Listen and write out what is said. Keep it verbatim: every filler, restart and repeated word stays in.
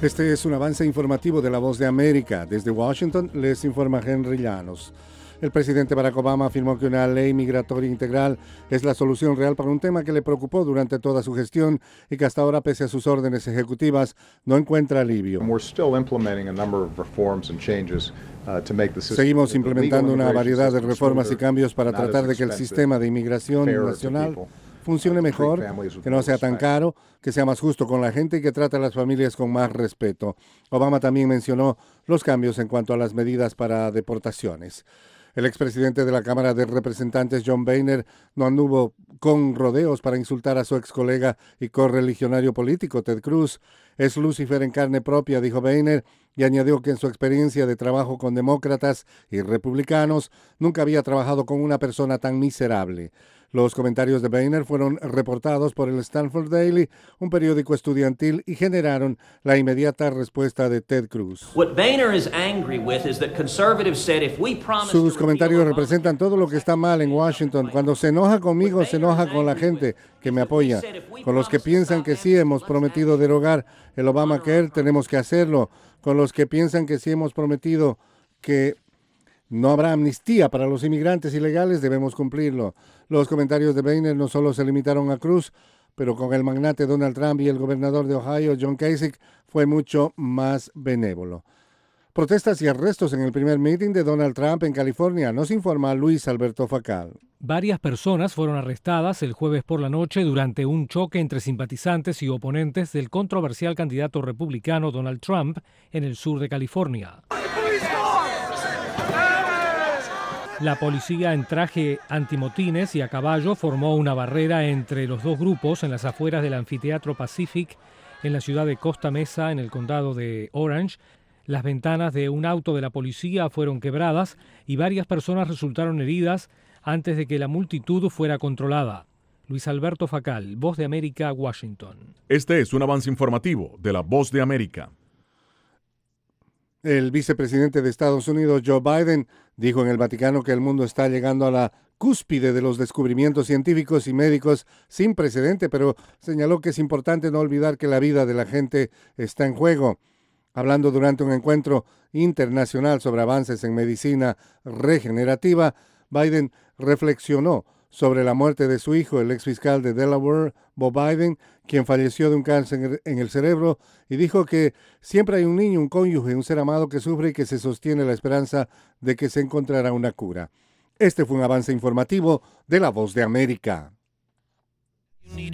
Este es un avance informativo de La Voz de América. Desde Washington les informa Henry Llanos. El presidente Barack Obama afirmó que una ley migratoria integral es la solución real para un tema que le preocupó durante toda su gestión y que hasta ahora, pese a sus órdenes ejecutivas, no encuentra alivio. Seguimos implementando una variedad de reformas y cambios para tratar de que el sistema de inmigración nacional funcione mejor, que no sea tan caro, que sea más justo con la gente y que trate a las familias con más respeto. Obama también mencionó los cambios en cuanto a las medidas para deportaciones. El expresidente de la Cámara de Representantes, John Boehner, no anduvo con rodeos para insultar a su ex colega y correligionario político, Ted Cruz. Es Lucifer en carne propia, dijo Boehner, y añadió que en su experiencia de trabajo con demócratas y republicanos nunca había trabajado con una persona tan miserable. Los comentarios de Boehner fueron reportados por el Stanford Daily, un periódico estudiantil, y generaron la inmediata respuesta de Ted Cruz. Sus comentarios representan todo lo que está mal en Washington. Cuando se enoja conmigo, se enoja con la gente que me apoya. Con los que piensan que sí hemos prometido derogar el Obamacare, tenemos que hacerlo. Con los que piensan que sí hemos prometido que no habrá amnistía para los inmigrantes ilegales, debemos cumplirlo. Los comentarios de Boehner no solo se limitaron a Cruz, pero con el magnate Donald Trump y el gobernador de Ohio, John Kasich, fue mucho más benévolo. Protestas y arrestos en el primer meeting de Donald Trump en California, nos informa Luis Alberto Facal. Varias personas fueron arrestadas el jueves por la noche durante un choque entre simpatizantes y oponentes del controversial candidato republicano Donald Trump en el sur de California. La policía en traje antimotines y a caballo formó una barrera entre los dos grupos en las afueras del anfiteatro Pacific en la ciudad de Costa Mesa, en el condado de Orange. Las ventanas de un auto de la policía fueron quebradas y varias personas resultaron heridas antes de que la multitud fuera controlada. Luis Alberto Facal, Voz de América, Washington. Este es un avance informativo de la Voz de América. El vicepresidente de Estados Unidos, Joe Biden, dijo en el Vaticano que el mundo está llegando a la cúspide de los descubrimientos científicos y médicos sin precedente, pero señaló que es importante no olvidar que la vida de la gente está en juego. Hablando durante un encuentro internacional sobre avances en medicina regenerativa, Biden reflexionó sobre la muerte de su hijo, el exfiscal de Delaware, Bob Biden, quien falleció de un cáncer en el cerebro, y dijo que siempre hay un niño, un cónyuge, un ser amado que sufre y que se sostiene la esperanza de que se encontrará una cura. Este fue un avance informativo de La Voz de América.